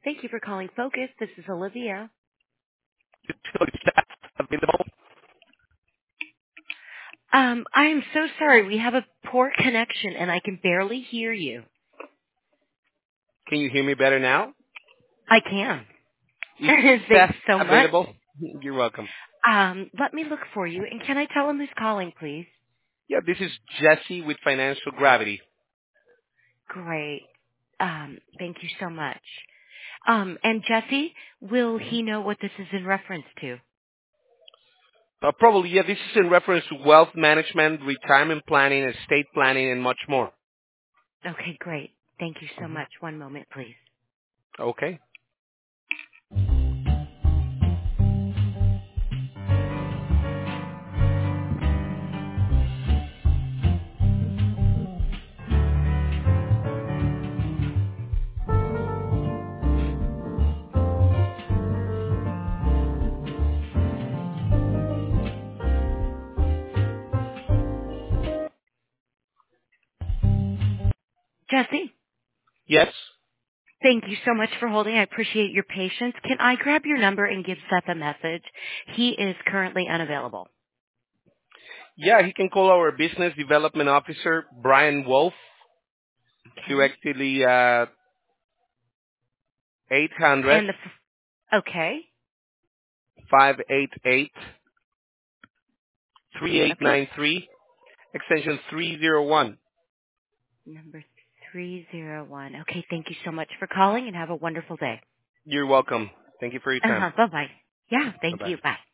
Thank you for calling Focus. This is Olivia. Utility staff available. I am so sorry. We have a poor connection and I can barely hear you. Can you hear me better now? I can. Is staff Thanks so much. available? You're welcome. Let me look for you. And can I tell him who's calling, please? Yeah, this is Jesse with Financial Gravity. Great. Thank you so much. And Jesse, will he know what this is in reference to? Probably, yeah, this is in reference to wealth management, retirement planning, estate planning, and much more. Okay, great. Thank you so hmm much. One moment, please. Okay. Jesse? Yes? Thank you so much for holding. I appreciate your patience. Can I grab your number and give Seth a message? He is currently unavailable. Yeah, he can call our Business Development Officer, Brian Wolf, Okay. directly at 800 And okay. Okay. extension 301. Number 301. Okay, thank you so much for calling and have a wonderful day. You're welcome. Thank you for your time. Bye-bye. Yeah, thank Bye-bye. you. Bye.